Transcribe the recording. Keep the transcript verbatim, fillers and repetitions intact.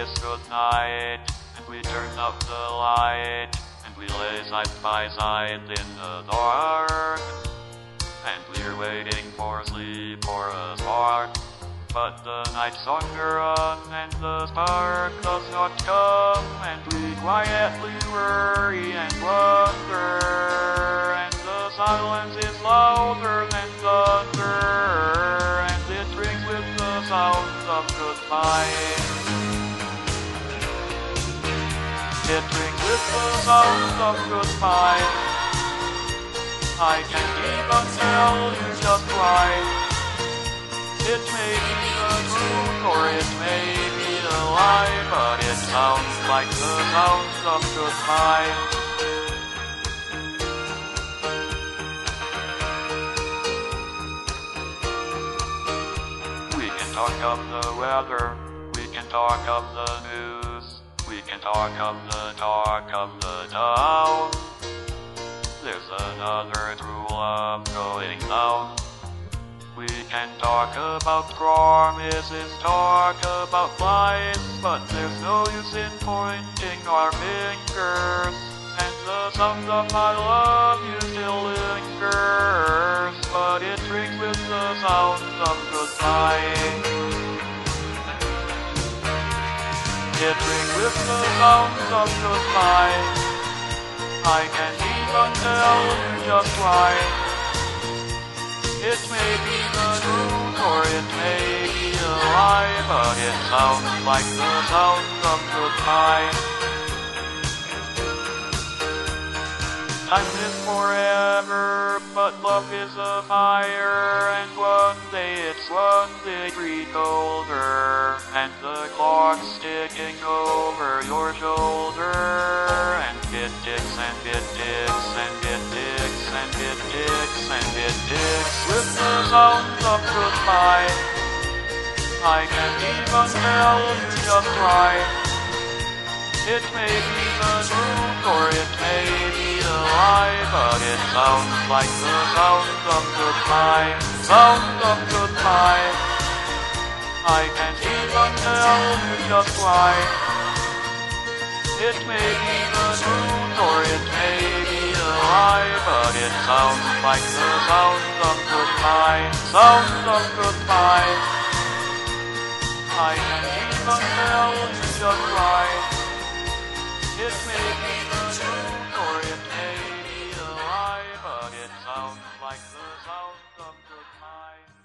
kiss goodnight, and we turn up the light, and we lay side by side in the dark, and we're waiting for sleep or a spark. But the night's longer on, and the spark does not come, and we quietly worry and wonder, and the silence is louder than thunder, and it rings with the sound of goodbye. It rings with the sound of goodbye. I can't even tell you just why. It may be the truth or it may be a lie, but it sounds like the sound of goodbye. We can talk of the weather, we can talk of the news, we can talk of the talk of the town. There's another true love going down. We can talk about promises, talk about lies, but there's no use in pointing our fingers, and the sound of I love you still lingers, but it rings with the sound of goodbye. It rings with the sound of goodbye. I can't even tell you just why. It may be the truth or it may be a lie, but it sounds like the sound of goodbye. Time is forever, but love is a fire, and one day it's one degree colder, and the clock's ticking over your shoulder, and it ticks and it ticks and it ticks and it ticks and it ticks with the sound of goodbye. I can't even tell you just why. It may be the truth or it may be a lie, but it sounds like the sound of goodbye. Sound of goodbye. I can't even tell you just why. It may be the truth or it may be a lie, but it sounds like the sound of goodbye. Sound of goodbye. I can't even tell you just why. It may be the truth or it may be a lie, but it sounds like the sound of goodbye.